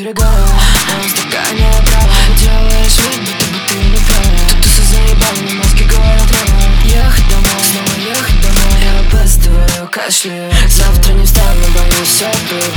налегая на стакане отрава. Делаешь вид, будто бы ты не права. Тут тусы заебали, мозги говорят рано. Ехать домой, снова ехать домой. Я опаздываю, кашляю. Завтра не встану, боюсь, все